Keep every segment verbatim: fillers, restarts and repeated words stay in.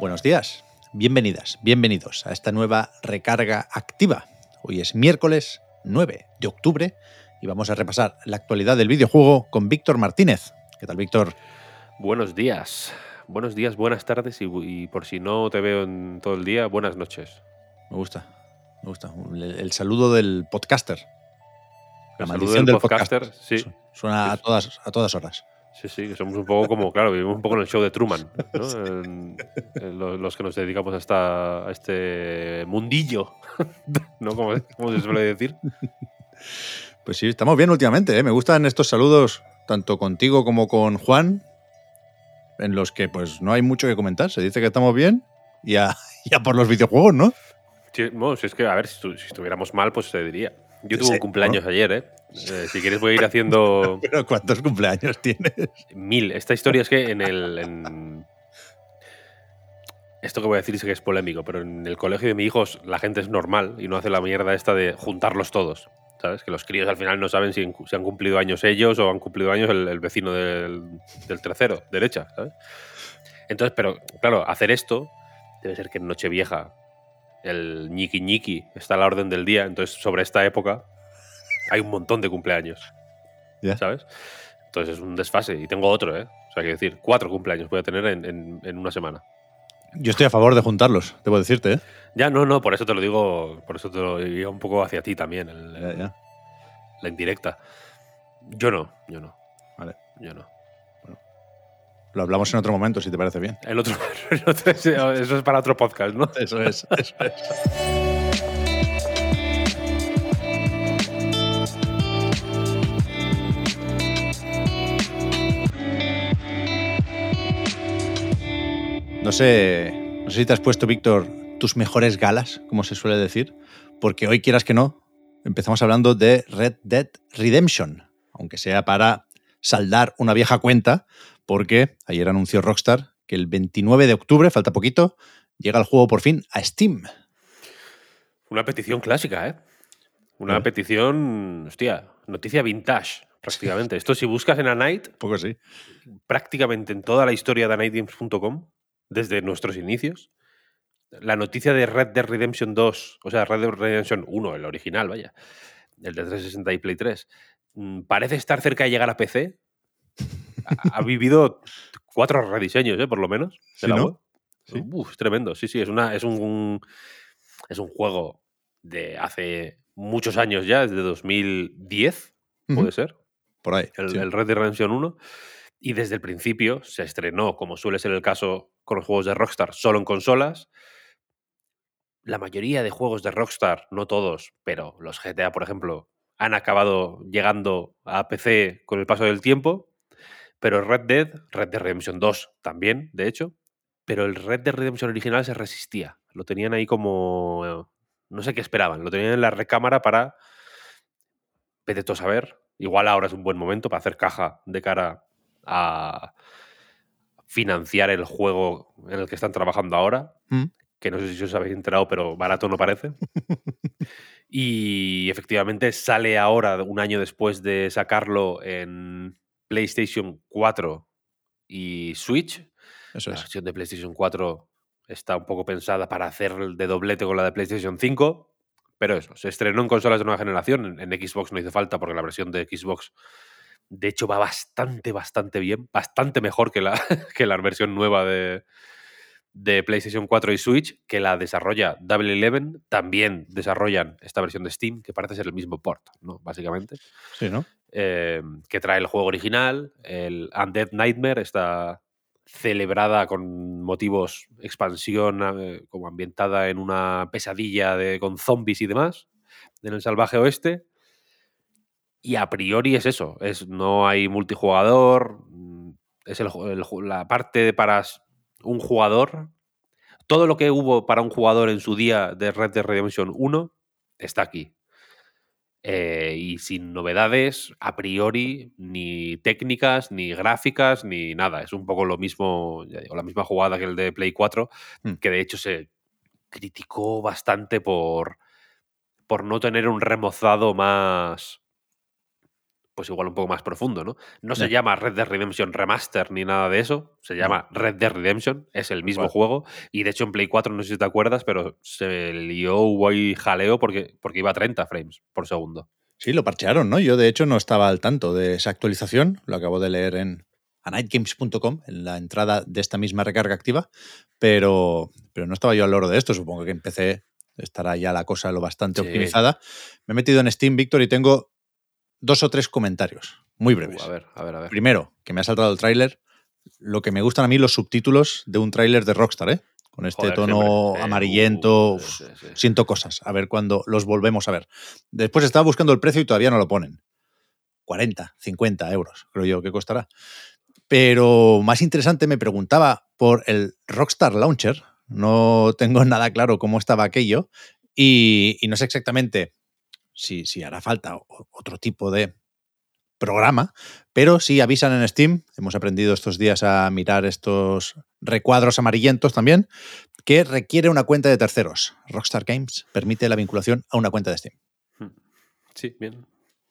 Buenos días, bienvenidas, bienvenidos a esta nueva recarga activa. Hoy es miércoles nueve de octubre y vamos a repasar la actualidad del videojuego con Víctor Martínez. ¿Qué tal, Víctor? Buenos días, buenos días, buenas tardes y, y por si no te veo en todo el día, buenas noches. Me gusta, me gusta. El, el saludo del podcaster. La El saludo maldición del del podcaster, podcaster. sí. Su- Suena a Sí, todas, a todas horas. sí, sí, que somos un poco como, claro, vivimos un poco en el show de Truman, ¿no? En- en lo- los, que nos dedicamos a, esta, a este mundillo, ¿no? Como, como se suele decir. Pues sí, estamos bien últimamente, ¿eh? Me gustan estos saludos tanto contigo como con Juan, en los que pues no hay mucho que comentar. Se dice que estamos bien y a, y a por los videojuegos, ¿no? Sí, bueno, si es que, a ver, si, estu- si estuviéramos mal, pues se diría. Yo Sí, tuve sí, un bueno, cumpleaños ayer, ¿eh? Eh, Si quieres voy a ir haciendo pero ¿cuántos cumpleaños tienes? mil. Esta historia es que en el... en- Esto que voy a decir sí que es polémico, pero en el colegio de mi hijo la gente es normal y no hace la mierda esta de juntarlos todos. ¿Sabes? Que los críos al final no saben si, si han cumplido años ellos o han cumplido años el, el vecino del, del tercero, derecha, ¿sabes? Entonces, pero claro, hacer esto debe ser que en Nochevieja el ñiqui ñiqui está a la orden del día. Entonces, sobre esta época hay un montón de cumpleaños, Ya. ¿sabes? Entonces es un desfase. Y tengo otro, ¿eh? O sea, quiero decir, cuatro cumpleaños voy a tener en, en- en una semana. Yo estoy a favor de juntarlos, debo decirte, ¿eh? Ya, no, no, por eso te lo digo, por eso te lo digo un poco hacia ti también, el- Ya, el- ya. la indirecta. Yo no, yo no, Vale. yo no. Lo hablamos en otro momento, si te parece bien. El otro, el otro- eso es para otro podcast, ¿no? Eso es, eso es. No sé, no sé si te has puesto, Víctor, tus mejores galas, como se suele decir, porque hoy, quieras que no, empezamos hablando de Red Dead Redemption, aunque sea para saldar una vieja cuenta, porque ayer anunció Rockstar que el veintinueve de octubre, falta poquito, llega el juego por fin a Steam. Una petición clásica, ¿eh? Una ¿Vale? petición, hostia, noticia vintage, Sí, prácticamente. Esto si buscas en A Night, un poco sí. prácticamente en toda la historia de a night games punto com, desde nuestros inicios, la noticia de Red Dead Redemption dos, o sea, Red Dead Redemption uno, el original, vaya, el de trescientos sesenta y Play tres, mm, parece estar cerca de llegar a P C. Ha, ha vivido cuatro rediseños, ¿eh? Por lo menos, de ¿Sí, la no? web. Sí. Uf, es tremendo. Sí, sí, es, una, es, un, es un juego de hace muchos años ya, desde dos mil diez, Ujú. puede ser, Por ahí, el, sí. el Red Dead Redemption uno. Y desde el principio se estrenó, como suele ser el caso con los juegos de Rockstar, solo en consolas. La mayoría de juegos de Rockstar, no todos, pero los G T A, por ejemplo, han acabado llegando a P C con el paso del tiempo. Pero Red Dead, Red Dead Redemption dos también, de hecho, pero el Red Dead Redemption original se resistía. Lo tenían ahí como... No sé qué esperaban. Lo tenían en la recámara para... Vete tú a saber. Igual ahora es un buen momento para hacer caja de cara a financiar el juego en el que están trabajando ahora, Mm. que no sé si os habéis enterado, pero barato no parece. Y efectivamente sale ahora, un año después de sacarlo en PlayStation cuatro y Switch. Eso La es. versión de PlayStation cuatro está un poco pensada para hacer de doblete con la de PlayStation cinco, pero eso, se estrenó en consolas de nueva generación. En, en Xbox no hizo falta porque la versión de Xbox, de hecho, va bastante, bastante bien, bastante mejor que la, que la versión nueva de, de PlayStation cuatro y Switch, que la desarrolla Double Eleven. También desarrollan esta versión de Steam, que parece ser el mismo port, ¿no? Básicamente. Sí, ¿no? Eh, que trae el juego original, el Undead Nightmare, esta celebrada con motivos expansión, eh, como ambientada en una pesadilla de, con zombies y demás, en el salvaje oeste. Y a priori es eso, es, no hay multijugador, mm, es el, el- la parte para un jugador. Todo lo que hubo para un jugador en su día de Red Dead Redemption uno está aquí. Eh, y sin novedades, a priori, ni técnicas, ni gráficas, ni nada. Es un poco lo mismo, ya digo, la misma jugada que el de Play cuatro, Mm. que de hecho se criticó bastante por, por no tener un remozado más, pues igual un poco más profundo, ¿no? No se Ya, llama Red Dead Redemption Remaster ni nada de eso, se no, llama Red Dead Redemption, es el tal mismo cual. juego, y de hecho en Play cuatro, no sé si te acuerdas, pero se lió, hubo ahí jaleo porque, porque iba a treinta frames por segundo. Sí, lo parchearon, ¿no? Yo, de hecho, no estaba al tanto de esa actualización. Lo acabo de leer en a night games punto com, en la entrada de esta misma recarga activa, pero, pero no estaba yo al loro de esto. Supongo que en P C estará ya la cosa lo bastante Sí. optimizada. Me he metido en Steam, Víctor, y tengo dos o tres comentarios muy Uh, a breves. ver, a ver, a ver. Primero, que me ha saltado el tráiler. Lo que me gustan a mí los subtítulos de un tráiler de Rockstar, ¿eh? Con este Joder, sí, hombre. tono Eh, amarillento, uh, sí, uf, sí, sí. siento cosas. A ver cuándo los volvemos a ver. Después estaba buscando el precio y todavía no lo ponen. cuarenta, cincuenta euros, creo yo que costará. Pero más interesante, me preguntaba por el Rockstar Launcher. No tengo nada claro cómo estaba aquello y, y no sé exactamente si, si hará falta otro tipo de programa, pero sí avisan en Steam, hemos aprendido estos días a mirar estos recuadros amarillentos también, que requiere una cuenta de terceros. Rockstar Games permite la vinculación a una cuenta de Steam. Sí, bien.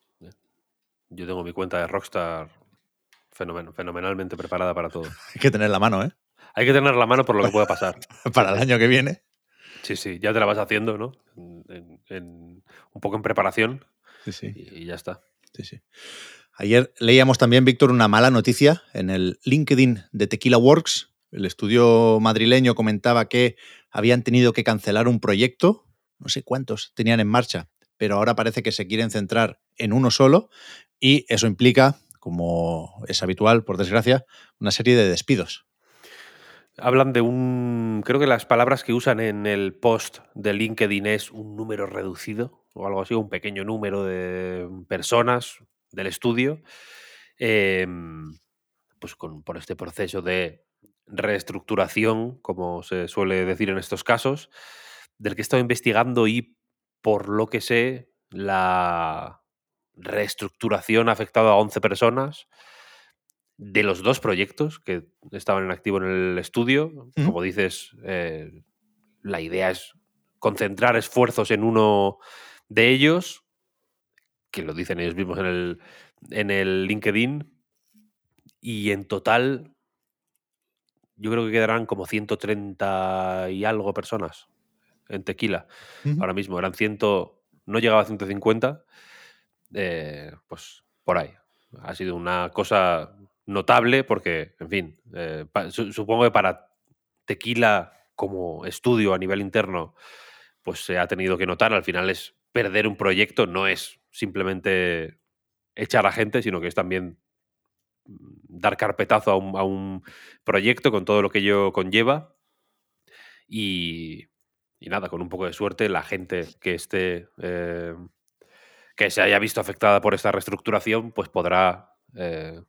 Yo tengo mi cuenta de Rockstar fenomen fenomenalmente preparada para todo. Hay que tener la mano, ¿eh? Hay que tener la mano por lo que pueda pasar. Sí, Para el sí. año que viene. Sí, sí, ya te la vas haciendo, ¿no? En, en- en- un poco en preparación Sí, sí, y, y ya está. sí, sí. Ayer leíamos también, Víctor, una mala noticia en el LinkedIn de Tequila Works. El estudio madrileño comentaba que habían tenido que cancelar un proyecto, no sé cuántos tenían en marcha, pero ahora parece que se quieren centrar en uno solo y eso implica, como es habitual, por desgracia, una serie de despidos. Hablan de un... Creo que las palabras que usan en el post de LinkedIn es un número reducido o algo así, un pequeño número de personas del estudio, em, pues con, por este proceso de reestructuración, como se suele decir en estos casos, del que he estado investigando y por lo que sé, la reestructuración ha afectado a once personas de los dos proyectos que estaban en activo en el estudio. ¿Mm? Como dices, eh, la idea es concentrar esfuerzos en uno de ellos, que lo dicen ellos mismos en el, en el LinkedIn, y en total yo creo que quedarán como ciento treinta y algo personas en Tequila. ¿Mm? Ahora mismo eran cien, no llegaba a ciento cincuenta, eh, pues por ahí. Ha sido una cosa notable porque, en fin, eh, pa- su- supongo que para Tequila como estudio a nivel interno, pues se ha tenido que notar. Al final es perder un proyecto, no es simplemente echar a gente, sino que es también mm, dar carpetazo a un, a un proyecto con todo lo que ello conlleva. Y, y nada, con un poco de suerte, la gente que esté eh, que se haya visto afectada por esta reestructuración, pues podrá eh,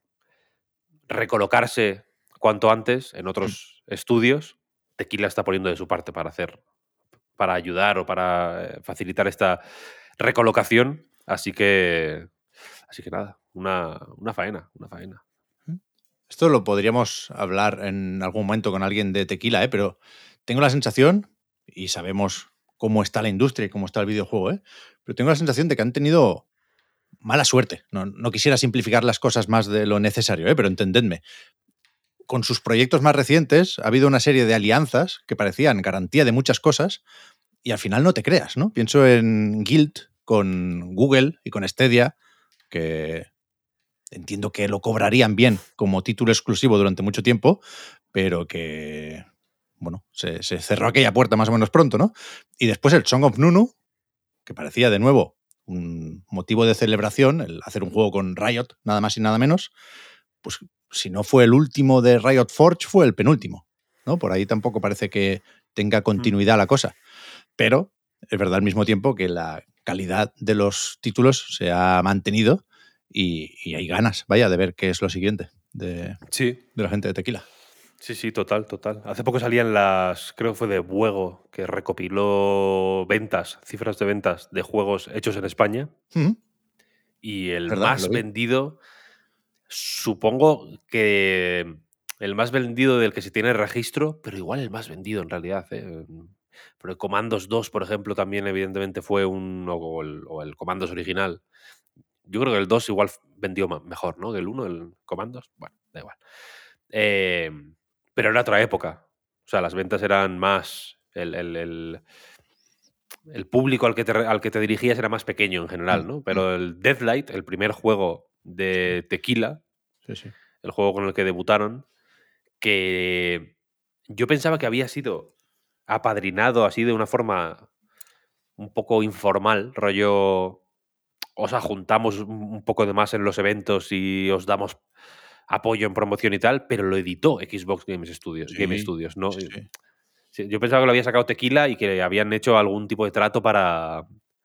recolocarse cuanto antes en ¿Mm? otros estudios. Tequila está poniendo de su parte para hacer, para ayudar o para eh, facilitar esta recolocación. Así que, así que nada, una, una faena, una faena. ¿Mm? Esto lo podríamos hablar en algún momento con alguien de Tequila, ¿eh? Pero tengo la sensación, y sabemos cómo está la industria y cómo está el videojuego, ¿eh? Pero tengo la sensación de que han tenido mala suerte. No, no quisiera simplificar las cosas más de lo necesario, ¿eh? Pero entendedme. Con sus proyectos más recientes ha habido una serie de alianzas que parecían garantía de muchas cosas y al final no te creas, ¿no? Pienso en Guild con Google y con Stadia, que entiendo que lo cobrarían bien como título exclusivo durante mucho tiempo, pero que, bueno, se, se cerró aquella puerta más o menos pronto, ¿no? Y después el Song of Nunu, que parecía de nuevo un motivo de celebración, el hacer un juego con Riot, nada más y nada menos, pues si no fue el último de Riot Forge, fue el penúltimo, ¿no? Por ahí tampoco parece que tenga Mm. continuidad la cosa. Pero es verdad al mismo tiempo que la calidad de los títulos se ha mantenido y, y hay ganas, vaya, de ver qué es lo siguiente de, Sí, de la gente de Tequila. sí, sí, total, total. Hace poco salían las, creo que fue de Buego, que recopiló ventas, cifras de ventas de juegos hechos en España. Mm, Y el ¿verdad? Lo más vi. vendido, supongo que el más vendido del que se tiene registro, pero igual el más vendido en realidad. ¿eh? Pero el Commandos dos, por ejemplo, también evidentemente fue un... o el, o el Commandos original. Yo creo que el dos igual vendió mejor, ¿no? Que el uno, el Comandos. Bueno, da igual. Eh, pero era otra época. O sea, las ventas eran más... El, el, el, el público al que, te, al que te dirigías era más pequeño en general, ¿no? Pero el Deathlight, el primer juego de Tequila, sí, sí. el juego con el que debutaron, que yo pensaba que había sido apadrinado así de una forma un poco informal, rollo, os juntamos un poco de más en los eventos y os damos apoyo en promoción y tal, pero lo editó Xbox Games Studios, Sí, Game Studios, ¿no? sí, sí. Sí, yo pensaba que lo había sacado Tequila y que habían hecho algún tipo de trato para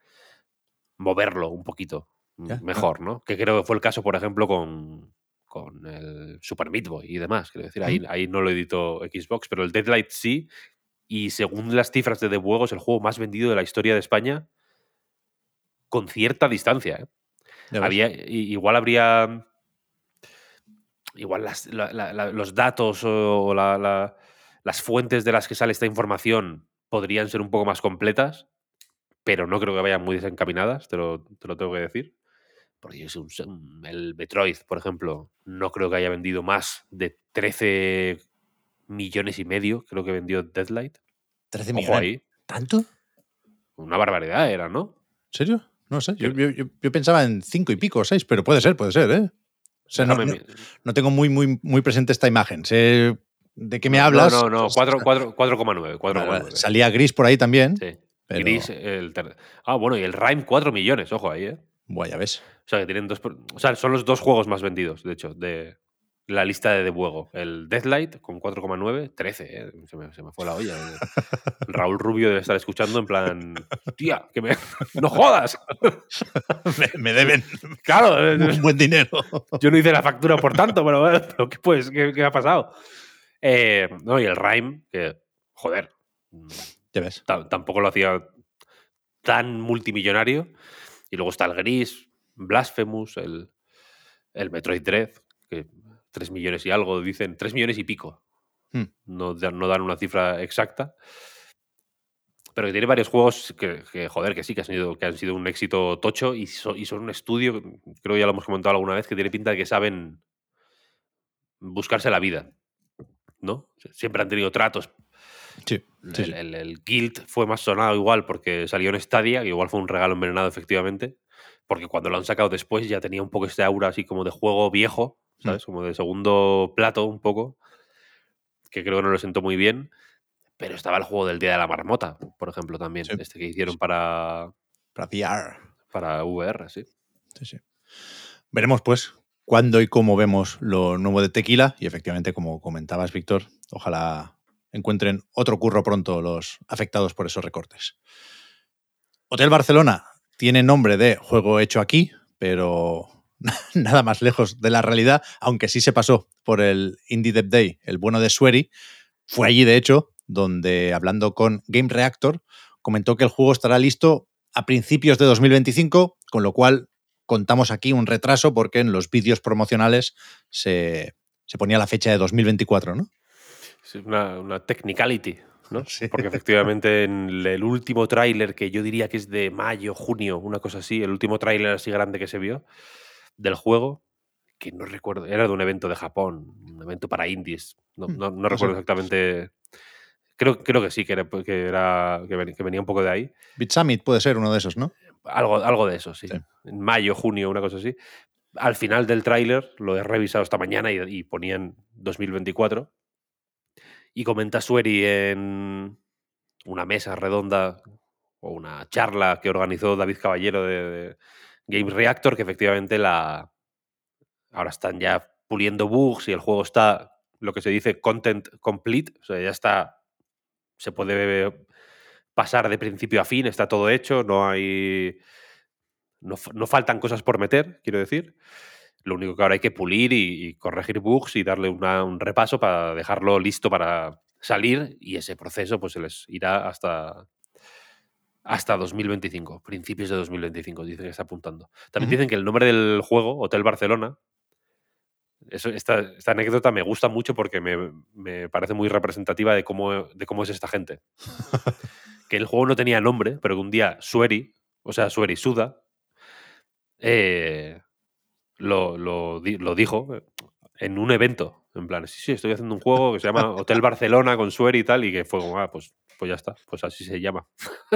moverlo un poquito Ya, mejor, ¿no? Que creo que fue el caso, por ejemplo, con, con el Super Meat Boy y demás. Quiero decir, ahí, ahí no lo editó Xbox, pero el Deadlight sí. Y según las cifras de The Buego, es el juego más vendido de la historia de España con cierta distancia. ¿eh? Había, igual habría... Igual las, la, la, la, los datos o la, la, las fuentes de las que sale esta información podrían ser un poco más completas, pero no creo que vayan muy desencaminadas, te lo, te lo tengo que decir. Porque es un, el Metroid, por ejemplo, no creo que haya vendido más de trece millones y medio, creo que vendió Deadlight. trece Ojo millones. ahí. ¿Tanto? Una barbaridad era, ¿no? ¿En serio? No sé. Yo, yo, yo, yo pensaba en cinco y pico o seis, pero puede ser, puede ser, ¿eh? O sea, no, no, no tengo muy, muy, muy presente esta imagen. Sé de qué me no, hablas. No, no, no. cuatro coma nueve. Vale, vale. Salía Gris por ahí también. Sí. Pero... Gris, el ter... Ah, bueno, y el Rime cuatro millones, ojo ahí, ¿eh? Buah, ya ves. O sea, que tienen dos... O sea, son los dos juegos más vendidos, de hecho, de la lista de Debuego. El Deathlight con cuatro coma nueve, trece, ¿eh? Se me, se me fue la olla. Raúl Rubio debe estar escuchando en plan... Tía, que me... ¡No jodas! me, me deben claro, un buen dinero. Yo no hice la factura por tanto, pero, pero ¿qué, pues, ¿qué, qué ha pasado? Eh, no, y el Rime, que, joder, ya ves. Tampoco lo hacía tan multimillonario. Y luego está el Gris, Blasphemous, el, el Metroid Dread, que tres millones y algo, dicen tres millones y pico. Hmm. No, no dan una cifra exacta. Pero que tiene varios juegos que, que joder, que sí, que han sido, que han sido un éxito tocho y, so, y son un estudio, creo que ya lo hemos comentado alguna vez, que tiene pinta de que saben buscarse la vida, ¿no? Siempre han tenido tratos. Sí, sí, el, sí. el, el Guild fue más sonado igual porque salió en Stadia, que igual fue un regalo envenenado efectivamente, porque cuando lo han sacado después ya tenía un poco este aura así como de juego viejo, ¿sabes? Mm. Como de segundo plato un poco, que creo que no lo sentó muy bien. Pero estaba el juego del Día de la Marmota, por ejemplo, también. Sí. Este que hicieron sí. para... Para V R. Para V R, sí. Sí, sí. Veremos, pues, cuándo y cómo vemos lo nuevo de Tequila. Y efectivamente, como comentabas, Víctor, ojalá encuentren otro curro pronto los afectados por esos recortes. Hotel Barcelona tiene nombre de juego hecho aquí, pero nada más lejos de la realidad, aunque sí se pasó por el Indie Dev Day, el bueno de Sueri. Fue allí, de hecho, donde, hablando con Game Reactor, comentó que el juego estará listo a principios de dos mil veinticinco, con lo cual contamos aquí un retraso porque en los vídeos promocionales se, se ponía la fecha de dos mil veinticuatro, ¿no? Sí, una, una technicality, ¿no? Sí. Porque efectivamente en el último tráiler, que yo diría que es de mayo, junio, una cosa así, el último tráiler así grande que se vio del juego, que no recuerdo, era de un evento de Japón, un evento para indies, no, no, no recuerdo exactamente... Creo, creo que sí, que era, que, era, que venía un poco de ahí. Beat Summit puede ser uno de esos, ¿no? Algo, algo de eso, sí. sí. En mayo, junio, una cosa así. Al final del tráiler, lo he revisado esta mañana y, y ponían dos mil veinticuatro. Y comenta Sueri en una mesa redonda o una charla que organizó David Caballero de, de Game Reactor, que efectivamente la ahora están ya puliendo bugs y el juego está, lo que se dice, content complete. O sea, ya está, se puede pasar de principio a fin, está todo hecho, no hay... No, no faltan cosas por meter, quiero decir. Lo único que ahora hay que pulir y, y corregir bugs y darle una, un repaso para dejarlo listo para salir, y ese proceso pues se les irá hasta, hasta dos mil veinticinco, principios de dos mil veinticinco, dicen que está apuntando. También uh-huh. dicen que el nombre del juego, Hotel Barcelona, eso, esta, esta anécdota me gusta mucho porque me, me parece muy representativa de cómo, de cómo es esta gente. Que el juego no tenía nombre, pero que un día Sueri, o sea, Sueri Suda, eh, lo, lo, lo dijo en un evento. En plan, sí, sí, estoy haciendo un juego que se llama Hotel Barcelona con Sueri y tal, y que fue como, ah, pues, pues ya está, pues así se llama.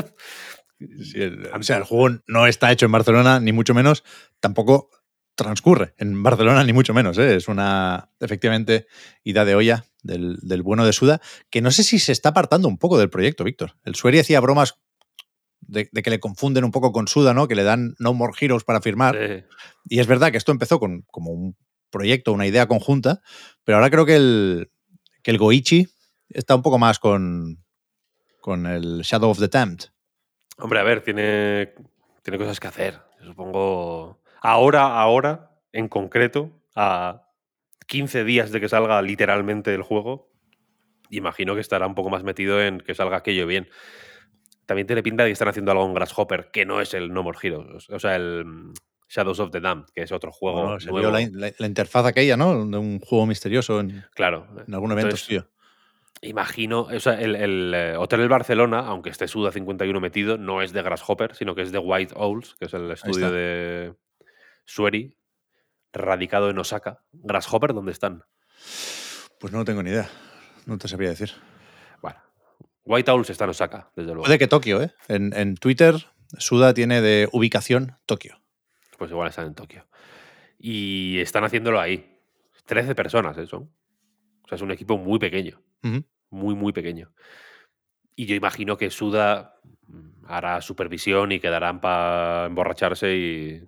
Sí, el, o sea, el juego no está hecho en Barcelona, ni mucho menos, tampoco transcurre en Barcelona, ni mucho menos. ¿eh? Es una, efectivamente, idea de olla del, del bueno de Suda, que no sé si se está apartando un poco del proyecto, Víctor. El Sueri hacía bromas de, de que le confunden un poco con Suda, ¿no? Que le dan No More Heroes para firmar. Eh, Y es verdad que esto empezó con como un proyecto, una idea conjunta, pero ahora creo que el, que el Goichi está un poco más con, con el Shadow of the Damned. hombre, a ver, tiene, tiene cosas que hacer. Supongo. Ahora, ahora, en concreto, a quince días de que salga literalmente el juego, imagino que estará un poco más metido en que salga aquello bien. También tiene pinta de que están haciendo algo en Grasshopper, que no es el No More Heroes. O sea, el mm, Shadows of the Damned, que es otro juego Bueno, se vio la, nuevo. la, la interfaz aquella, ¿no? De un juego misterioso en, Claro. en algún evento Entonces, suyo. imagino, o sea, el, el eh, Hotel del Barcelona, aunque esté Suda cincuenta y uno metido, no es de Grasshopper, sino que es de White Owls, que es el Ahí estudio está. de Sueri, radicado en Osaka. ¿Grasshopper dónde están? Pues no tengo ni idea. No te sabría decir. Bueno, White Owls está en Osaka, desde luego. Puede que Tokio, ¿eh? En, en Twitter, Suda tiene de ubicación Tokio. Pues igual están en Tokio. Y están haciéndolo ahí. trece personas, ¿eh? Son. O sea, es un equipo muy pequeño. Uh-huh. Muy, muy pequeño. Y yo imagino que Suda hará supervisión y quedarán para emborracharse y,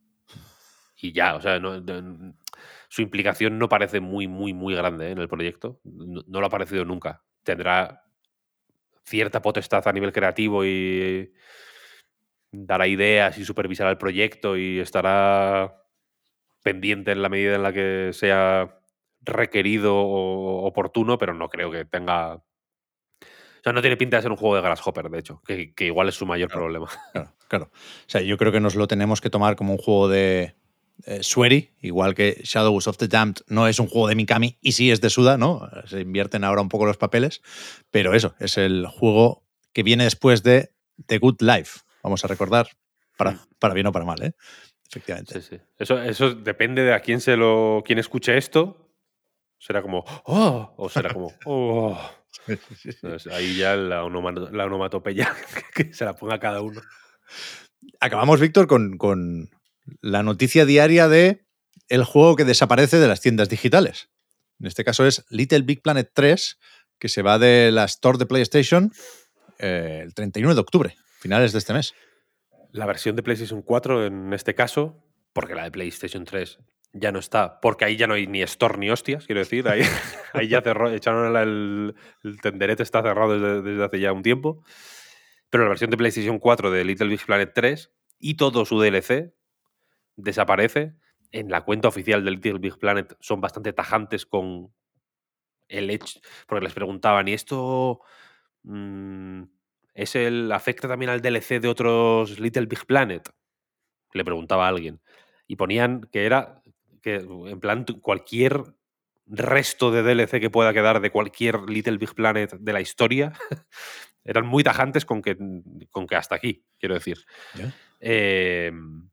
y ya. O sea, no, no, su implicación no parece muy, muy, muy grande, ¿eh? En el proyecto. No, no lo ha parecido nunca. Tendrá cierta potestad a nivel creativo y dará ideas y supervisará el proyecto y estará pendiente en la medida en la que sea requerido o oportuno, pero no creo que tenga... O sea, no tiene pinta de ser un juego de Grasshopper, de hecho, que, que igual es su mayor Claro, problema. claro, claro. O sea, yo creo que nos lo tenemos que tomar como un juego de eh, Sueri, igual que Shadows of the Damned no es un juego de Mikami y sí es de Suda, ¿no? Se invierten ahora un poco los papeles, pero eso, es el juego que viene después de The Good Life. Vamos a recordar, para, para bien o para mal, ¿eh? Efectivamente. Sí, sí. Eso, eso depende de a quién se lo. Quién escuche esto. Será como ¡oh! O será como ¡oh! Sí, sí, sí. Entonces, ahí ya la, onomato, la onomatopeya que se la ponga cada uno. Acabamos, Víctor, con, con la noticia diaria de el juego que desaparece de las tiendas digitales. En este caso es Little Big Planet tres, que se va de la Store de PlayStation eh, el treinta y uno de octubre, finales de este mes. La versión de PlayStation cuatro, en este caso, porque la de PlayStation tres ya no está, porque ahí ya no hay ni store ni hostias, quiero decir, ahí, ahí ya cerró, echaron el, el tenderete, está cerrado desde, desde hace ya un tiempo. Pero la versión de PlayStation cuatro de Little Big Planet tres y todo su D L C desaparece. En la cuenta oficial de Little Big Planet son bastante tajantes con el hecho, porque les preguntaban, ¿y esto mmm, es el afecta también al D L C de otros Little Big Planet? Le preguntaba a alguien. Y ponían que era, que en plan, cualquier resto de D L C que pueda quedar de cualquier Little Big Planet de la historia, eran muy tajantes con que, con que hasta aquí, quiero decir. ¿Ya? Eh,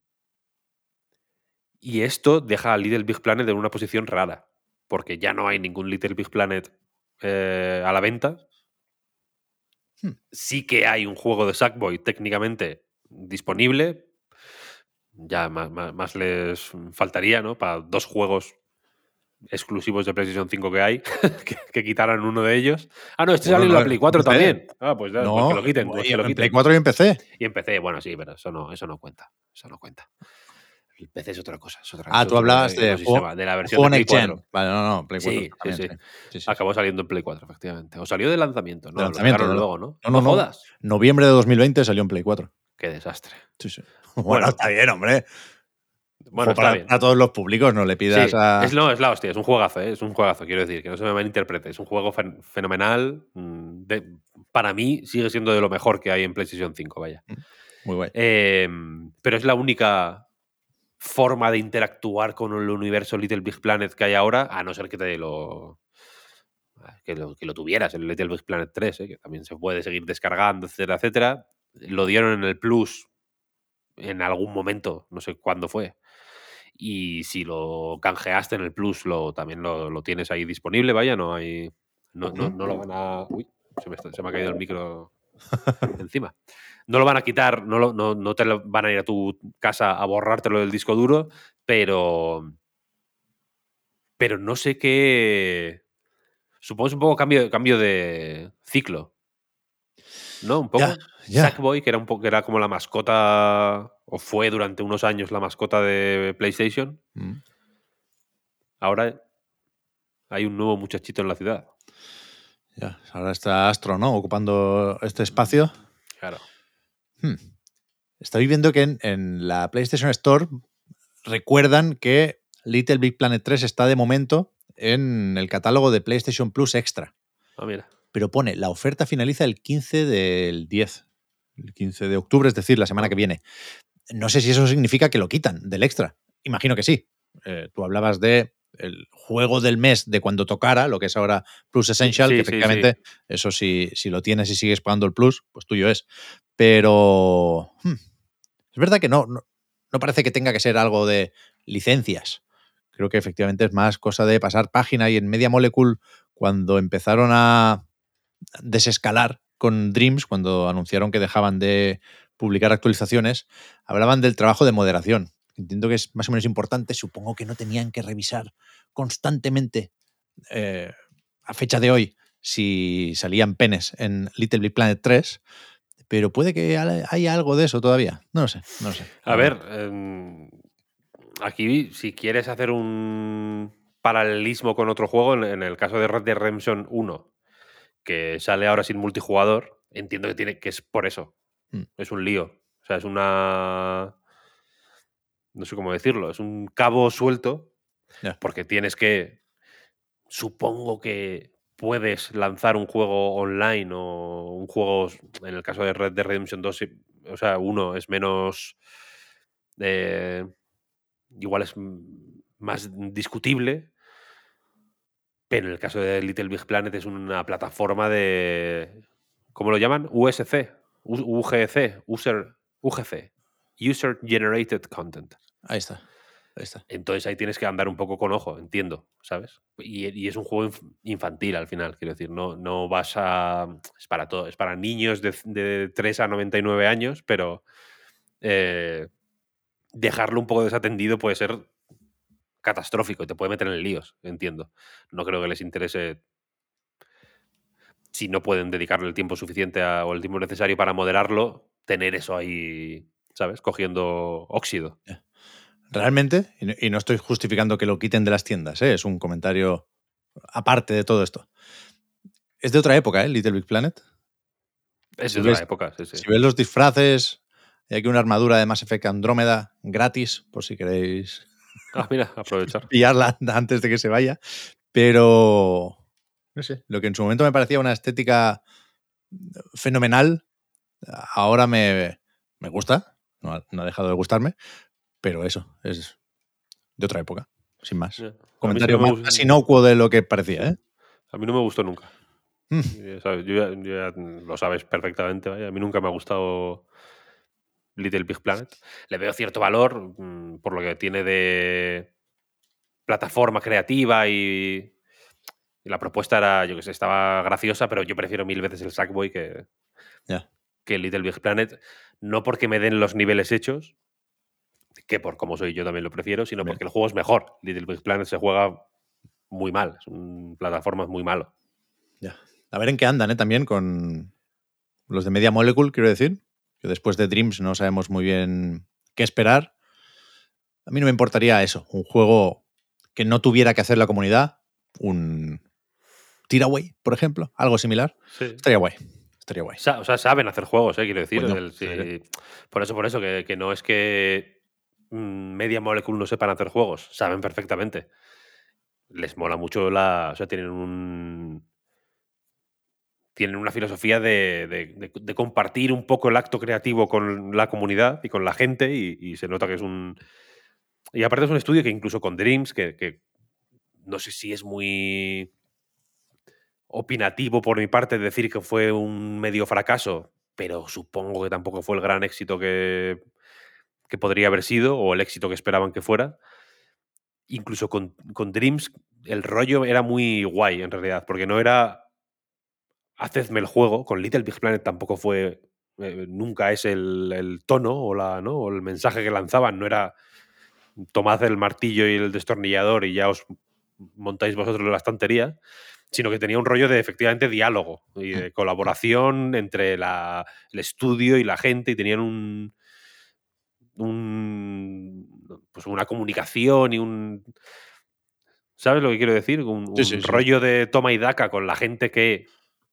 y esto deja a Little Big Planet en una posición rara, porque ya no hay ningún Little Big Planet eh, a la venta. Hmm. Sí que hay un juego de Sackboy técnicamente disponible. Ya más, más, más les faltaría, ¿no? Para dos juegos exclusivos de PlayStation cinco que hay, que, que quitaran uno de ellos. Ah, no, este Bueno, salió en no, la en Play cuatro P C. también. Ah, pues, ya, pues que No, lo quiten, pues que lo en Play quiten. cuatro y en P C. Y en P C, bueno, sí, pero eso no, eso no cuenta. Eso no cuenta. El P C es otra cosa, es otra, Ah, es tú otro hablabas de ecosistema. juego, De la versión juego de Play Next Gen. cuatro. Vale, no, no, Play cuatro Sí, sí, también, sí. sí. Sí, sí, Acabó sí. saliendo en Play cuatro, efectivamente. O salió de lanzamiento. De No, lo lanzamiento. sacaron De la- luego, ¿no? No, No no, no. jodas. Noviembre de dos mil veinte salió en Play cuatro. Qué desastre. Sí, sí. Bueno, Bueno, está bien, hombre. Un bueno, juego está para, bien. para todos los públicos, no le pidas Sí, a... es, no, es la hostia, es un juegazo, ¿eh? Es un juegazo, quiero decir, que no se me malinterprete. Es un juego fen- fenomenal. mm, De, para mí sigue siendo de lo mejor que hay en PlayStation cinco, vaya. Muy guay. Eh, pero es la única forma de interactuar con el universo Little Big Planet que hay ahora, a no ser que te lo... Que lo, que lo tuvieras en Little Big Planet tres, ¿eh? Que también se puede seguir descargando, etcétera, etcétera. Lo dieron en el Plus en algún momento, no sé cuándo fue. Y si lo canjeaste en el Plus, lo, también lo, lo tienes ahí disponible, vaya, no hay. No, no, no lo van a. Uy, se me, está- se me ha caído el micro encima. No lo van a quitar, no, lo- no, no te lo van a ir a tu casa a borrártelo del disco duro, pero. Pero no sé qué. Supongo que es un poco cambio, cambio de ciclo, ¿no? Un Ya, poco. ya. Sackboy, que era un poco, que era como la mascota, o fue durante unos años la mascota de PlayStation. Mm. Ahora hay un nuevo muchachito en la ciudad. Ya, ahora está Astro, ¿no? Ocupando este espacio. Claro. Hmm. Estoy viendo que en, en la PlayStation Store recuerdan que Little Big Planet tres está de momento en el catálogo de PlayStation Plus Extra. Ah, mira. Pero pone, la oferta finaliza el quince del diez. El quince de octubre, es decir, la semana Ah. que viene. No sé si eso significa que lo quitan del extra. Imagino que sí. Eh, tú hablabas de el juego del mes de cuando tocara, lo que es ahora Plus Essential, Sí, que sí, sí. efectivamente eso si, si lo tienes y sigues pagando el Plus, pues tuyo es. Pero hmm, es verdad que no, no, no parece que tenga que ser algo de licencias. Creo que efectivamente es más cosa de pasar página, y en Media Molecule, cuando empezaron a desescalar con Dreams, cuando anunciaron que dejaban de publicar actualizaciones, hablaban del trabajo de moderación. Entiendo que es más o menos importante. Supongo que no tenían que revisar constantemente, eh, a fecha de hoy, si salían penes en Little Big Planet tres, pero puede que haya algo de eso todavía. No lo sé, no lo sé. A ver, eh, aquí si quieres hacer un paralelismo con otro juego, en, en el caso de Red Dead Redemption uno, que sale ahora sin multijugador, entiendo que tiene que es por eso. Mm. Es un lío. O sea, es una. No sé cómo decirlo. Es un cabo suelto. Ya. Porque tienes que. Supongo que puedes lanzar un juego online o un juego. En el caso de Red Dead Redemption dos, sí, o sea, uno es menos. eh, igual es mm, más discutible. Pero en el caso de Little Big Planet es una plataforma de. ¿Cómo lo llaman? U S C. U- UGC. User, U G C. User Generated Content. Ahí está. Ahí está. Entonces ahí tienes que andar un poco con ojo, entiendo, ¿sabes? Y, y es un juego inf- infantil al final, quiero decir, no, no vas a. Es para todo, es para niños de, de tres a noventa y nueve años, pero eh, dejarlo un poco desatendido puede ser catastrófico y te puede meter en líos, entiendo. No creo que les interese, si no pueden dedicarle el tiempo suficiente a- o el tiempo necesario para moderarlo, tener eso ahí, ¿sabes? Cogiendo óxido. Ya. Realmente, y no, y no estoy justificando que lo quiten de las tiendas, ¿eh? Es un comentario aparte de todo esto. Es de otra época, ¿eh? Little Big Planet. Es Si de otra ves, época, sí, sí. si ves los disfraces, hay aquí una armadura de Mass Effect Andrómeda gratis, por si queréis Ah, mira, aprovechar. pillarla antes de que se vaya. Pero, no sé, lo que en su momento me parecía una estética fenomenal, ahora me, me gusta, no ha, no ha dejado de gustarme, pero eso, es de otra época, sin más. Ya. A mí sí Comentario no me más, gusta. más inocuo de lo que parecía, Sí. ¿eh? A mí no me gustó nunca. Mm. Ya sabes, yo ya, yo ya lo sabes perfectamente, vaya. A mí nunca me ha gustado Little Big Planet. Le veo cierto valor mm, por lo que tiene de plataforma creativa y, y la propuesta era, yo que sé, estaba graciosa, pero yo prefiero mil veces el Sackboy que, Ya. que Little Big Planet. No porque me den los niveles hechos, que por cómo soy yo también lo prefiero, sino También. porque el juego es mejor. Little Big Planet se juega muy mal, es un plataforma muy malo. Ya. A ver en qué andan, ¿eh? También con los de Media Molecule, quiero decir, que después de Dreams no sabemos muy bien qué esperar. A mí no me importaría eso, un juego que no tuviera que hacer la comunidad, un Tearaway, por ejemplo, algo similar. Sí. Estaría guay, estaría guay. Sa- o sea, saben hacer juegos, ¿eh? Quiero decir. Bueno, el- sí, sí. si- por eso, por eso, que, que no es que mm, Media Molecule no sepan hacer juegos, saben perfectamente. Les mola mucho la. O sea, tienen un. Tienen una filosofía de, de- de- de compartir un poco el acto creativo con la comunidad y con la gente, y, y se nota que es un. Y aparte es un estudio que incluso con Dreams, que, que no sé si es muy opinativo por mi parte decir que fue un medio fracaso, pero supongo que tampoco fue el gran éxito que, que podría haber sido o el éxito que esperaban que fuera. Incluso con, con Dreams el rollo era muy guay en realidad, porque no era hacedme el juego. Con Little Big Planet tampoco fue, eh, nunca es el, el tono o, la, ¿no? o el mensaje que lanzaban, no era tomad el martillo y el destornillador y ya os montáis vosotros la estantería, sino que tenía un rollo de efectivamente diálogo y de colaboración entre la, el estudio y la gente, y tenían un, un pues una comunicación y un... ¿Sabes lo que quiero decir? Un, Sí, un sí, sí. rollo de toma y daca con la gente que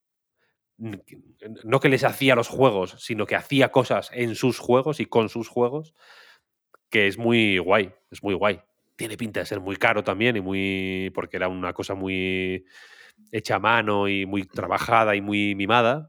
no que les hacía los juegos, sino que hacía cosas en sus juegos y con sus juegos, que es muy guay, es muy guay. Tiene pinta de ser muy caro también, y muy porque era una cosa muy hecha a mano y muy trabajada y muy mimada,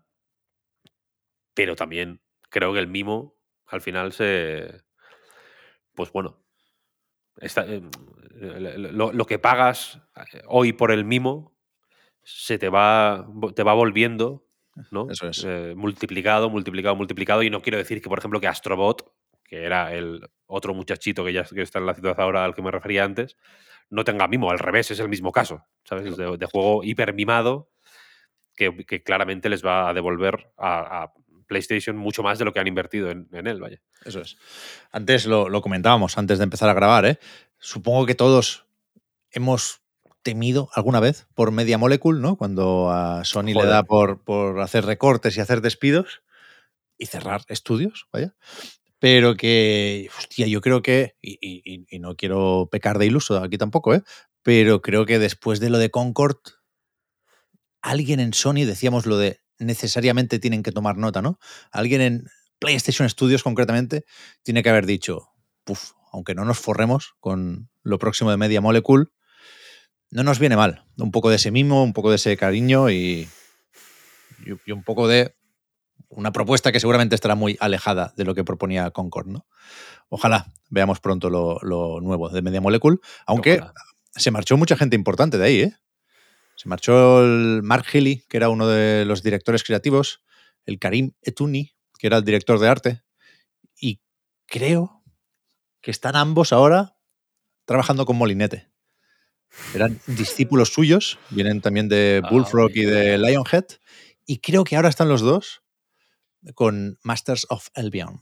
pero también creo que el mimo al final se... Pues bueno, está, eh, lo, lo que pagas hoy por el mimo se te va, te va volviendo, ¿no? Eso es. Eh, multiplicado, multiplicado, multiplicado. Y no quiero decir que, por ejemplo, que Astrobot, que era el otro muchachito que ya que está en la ciudad ahora al que me refería antes, no tenga mimo. Al revés, es el mismo caso, ¿sabes? Es de, de juego hiper mimado que, que claramente les va a devolver a, a PlayStation mucho más de lo que han invertido en, en él, vaya. Eso es. Antes lo, lo comentábamos, antes de empezar a grabar, ¿eh? Supongo que todos hemos temido alguna vez por Media Molecule, ¿no? Cuando a Sony Joder. le da por, por hacer recortes y hacer despidos y cerrar estudios, vaya. Pero que, hostia, yo creo que, y, y, y no quiero pecar de iluso aquí tampoco, ¿eh? Pero creo que después de lo de Concord, alguien en Sony, decíamos lo de necesariamente tienen que tomar nota, ¿no? Alguien en PlayStation Studios concretamente tiene que haber dicho, puf, aunque no nos forremos con lo próximo de Media Molecule, no nos viene mal. Un poco de ese mimo, un poco de ese cariño y, y, y un poco de una propuesta que seguramente estará muy alejada de lo que proponía Concord, ¿no? Ojalá veamos pronto lo, lo nuevo de Media Molecule, aunque Ojalá. se marchó mucha gente importante de ahí, ¿eh? Se marchó el Mark Healy, que era uno de los directores creativos, el Karim Etuni, que era el director de arte, y creo que están ambos ahora trabajando con Molinete. Eran discípulos suyos, vienen también de Bullfrog y de Lionhead, y creo que ahora están los dos con Masters of Albion.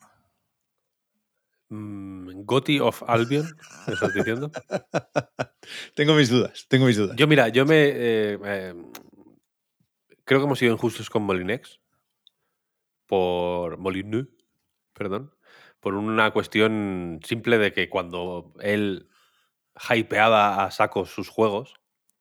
Mm, Gotti of Albion, ¿me estás diciendo? Tengo mis dudas, tengo mis dudas. Yo, mira, yo me... Eh, eh, creo que hemos sido injustos con Molinex. Por Molyneux, perdón. Por una cuestión simple de que cuando él hypeaba a saco sus juegos,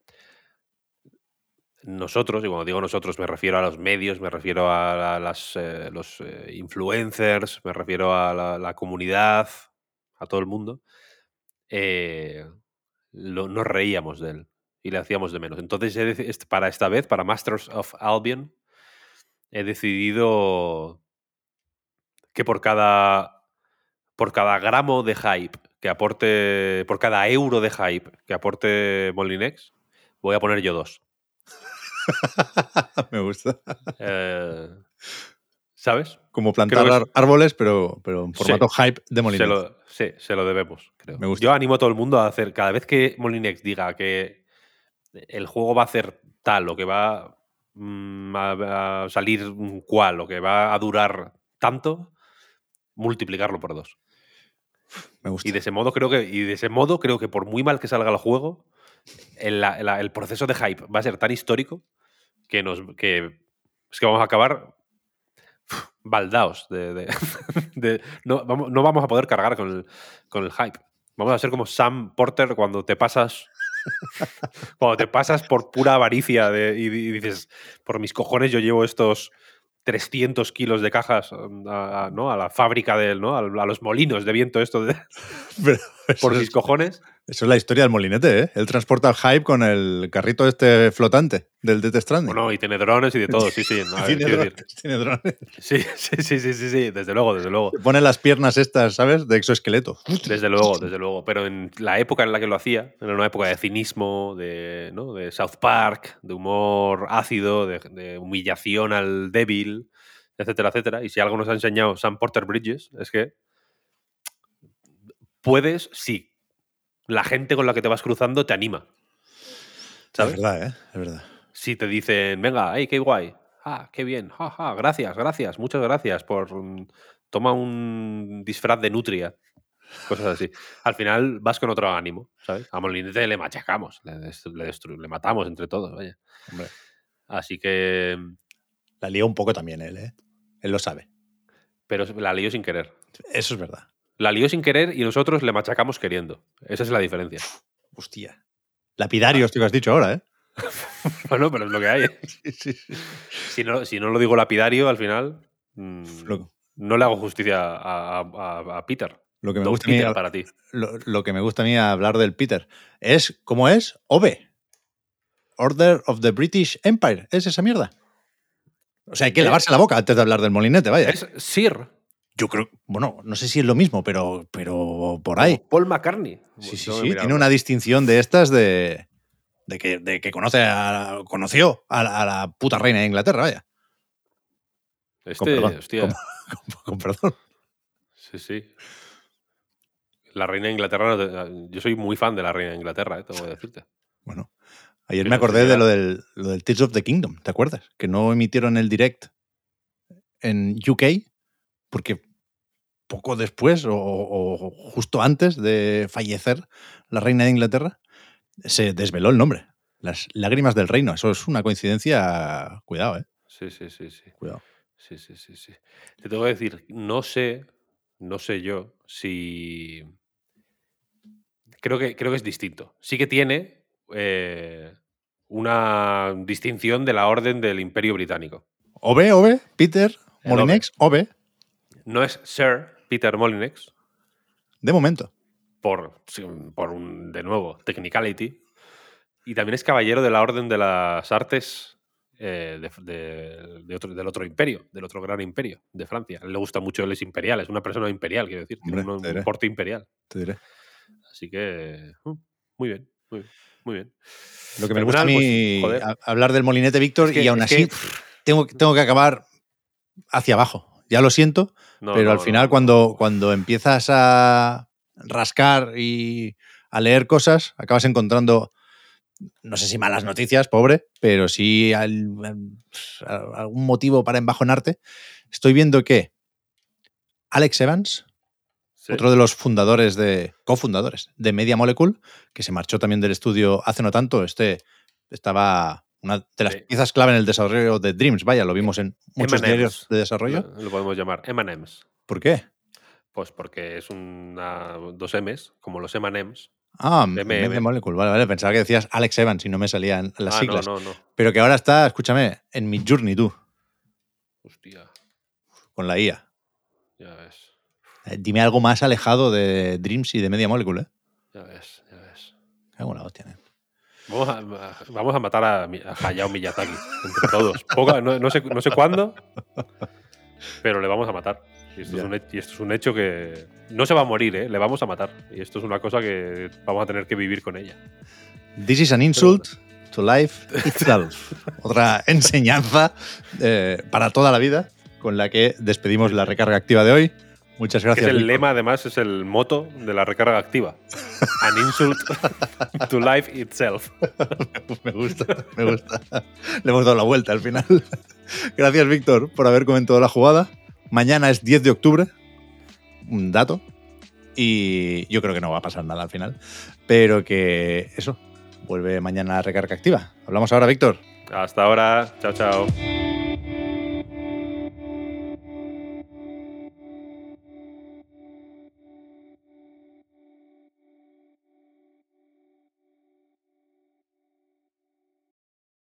nosotros, y cuando digo nosotros me refiero a los medios, me refiero a, a las, eh, los eh, influencers, me refiero a la, la comunidad, a todo el mundo, eh, lo, nos reíamos de él y le hacíamos de menos. Entonces, he dec- para esta vez, para Masters of Albion, he decidido que por cada, por cada gramo de hype que aporte, por cada euro de hype que aporte Molinex, voy a poner yo dos. Me gusta. Eh, ¿Sabes? Como Creo plantar que es, árboles, pero, pero en formato sí, hype de se Molinete. lo, sí, se lo debemos, creo. Me gusta. Yo animo a todo el mundo a hacer, cada vez que Molinex diga que el juego va a hacer tal, o que va mm, a, a salir un cual, o que va a durar tanto, multiplicarlo por dos. Me gusta. Y de ese modo creo que, y de ese modo creo que por muy mal que salga el juego, el, el, el proceso de hype va a ser tan histórico que nos que es que vamos a acabar uf, baldaos de, de, de no, vamos, no vamos a poder cargar con el, con el hype. Vamos a ser como Sam Porter cuando te pasas cuando te pasas por pura avaricia de, y, y dices, por mis cojones yo llevo estos trescientos kilos de cajas a, a, ¿no? a la fábrica de ¿no? a, a los molinos de viento esto de, Pero por eso mis es, cojones. eso es la historia del Molinete, ¿eh? Él transporta el hype con el carrito este flotante del Death Stranding. Bueno, y tiene drones y de todo, sí, sí. No, tiene, quiero drones, decir. tiene drones. Sí, sí, sí, sí, sí, sí, desde luego, desde luego. Se pone las piernas estas, ¿sabes? De exoesqueleto. Desde luego, desde luego. Pero en la época en la que lo hacía, era una época de cinismo, de, ¿no? de South Park, de humor ácido, de, de humillación al débil, etcétera, etcétera. Y si algo nos ha enseñado Sam Porter Bridges es que puedes si la gente con la que te vas cruzando te anima. ¿Sabes? Es verdad, ¿eh? Es verdad. Si te dicen, venga, hey, qué guay. Ah, qué bien. Ja, ja, gracias, gracias. Muchas gracias por... mm, Toma un disfraz de nutria. Cosas así. Al final vas con otro ánimo, ¿sabes? A Molinete le machacamos, le, destru- le, destru- le matamos entre todos, vaya. Hombre, Así que... la lió un poco también él, ¿eh? Él lo sabe. Pero la lió sin querer. Eso es verdad. La lió sin querer y nosotros le machacamos queriendo. Esa es la diferencia. Hostia. Lapidario, esto que has dicho ahora, ¿eh? Bueno, pero es lo que hay. ¿eh? Sí, sí, sí. Si no, si no lo digo lapidario, al final mm, Lo, no le hago justicia a, a- a- a Peter. lo que me Don gusta a mí, Peter para ti. lo, lo que me gusta a mí hablar del Peter es, ¿cómo es? O B. Order of the British Empire. ¿Es esa mierda? O sea, hay que Eh, lavarse la boca antes de hablar del molinete, vaya. Es Sir. Yo creo, bueno, no sé si es lo mismo, pero, pero por como ahí. Paul McCartney. Sí, sí, Tengo que sí. mirarlo. Tiene una distinción de estas de, de, que, de que conoce a, conoció a la, a la puta reina de Inglaterra, vaya. Con Este, perdón. hostia. Con, con- con perdón. Sí, sí. La reina de Inglaterra. no te- Yo soy muy fan de la reina de Inglaterra, eh, tengo que decirte. Bueno, ayer Que me esa acordé de señora- lo del, lo del Tears of the Kingdom, ¿te acuerdas? Que no emitieron el direct en U K porque poco después o, o justo antes de fallecer la reina de Inglaterra se desveló el nombre. Las lágrimas del reino. Eso es una coincidencia. Cuidado, ¿eh? Sí, sí, sí, sí. Cuidado. Sí, sí, sí, sí. Te tengo que decir, no sé, no sé yo si. Creo que, creo que es distinto. Sí que tiene eh, una distinción de la orden del Imperio Británico. O B, O B, Peter, El Molinex, O B, No es Sir Peter Molyneux, de momento. por, por un, de nuevo, technicality. Y también es caballero de la Orden de las Artes eh, de, de- de otro, del otro imperio, del otro gran imperio, de Francia. A él le gusta mucho, él es imperial, es una persona imperial, quiero decir, tiene Hombre, un, te un diré. porte imperial. Te diré. Así que, uh, muy bien, muy bien, muy bien. Lo que me gusta a Fenomenal, mí pues, joder. a- hablar del molinete, Víctor, Es que- y aún es así que- pff, tengo, tengo que acabar hacia abajo. Ya lo siento, No, pero no, al no, final no. cuando, cuando empiezas a rascar y a leer cosas, acabas encontrando, no sé si malas noticias, pobre, pero sí al- al- algún motivo para embajonarte. Estoy viendo que Alex Evans, Sí. otro de los fundadores de, cofundadores de Media Molecule, que se marchó también del estudio hace no tanto, este estaba una de las Sí. piezas clave en el desarrollo de Dreams, vaya, lo vimos en muchos M and M's, diarios de desarrollo. Lo, lo podemos llamar M and M's. ¿Por qué? Pues porque es una, dos M's, como los M and M's. Ah, M M. Media Molecule, vale, vale, pensaba que decías Alex Evans y no me salían las ah, siglas. no, no, no. Pero que ahora está, escúchame, en Midjourney tú, Hostia, con la I A. ya ves, Eh, Dime algo más alejado de Dreams y de Media Molecule, ¿eh? ya ves, ya ves. Cago en la hostia, ¿eh? Vamos a, vamos a matar a, Mi- a Hayao Miyazaki, entre todos. Poca, no, no sé, no sé cuándo, pero le vamos a matar. Y esto, es Ya. un, he- y esto es un hecho que no se va a morir, ¿eh? Le vamos a matar. Y esto es una cosa que vamos a tener que vivir con ella. This is an insult to life itself. Otra enseñanza eh, para toda la vida con la que despedimos la recarga activa de hoy. Muchas Que gracias. es el Víctor. lema, además, es el moto de la recarga activa. An insult to life itself. Me gusta, me gusta. Le hemos dado la vuelta al final. Gracias, Víctor, por haber comentado la jugada. Mañana es diez de octubre. Un dato. Y yo creo que no va a pasar nada al final. Pero que eso. Vuelve mañana la recarga activa. Hablamos ahora, Víctor. Hasta ahora. Chao, chao.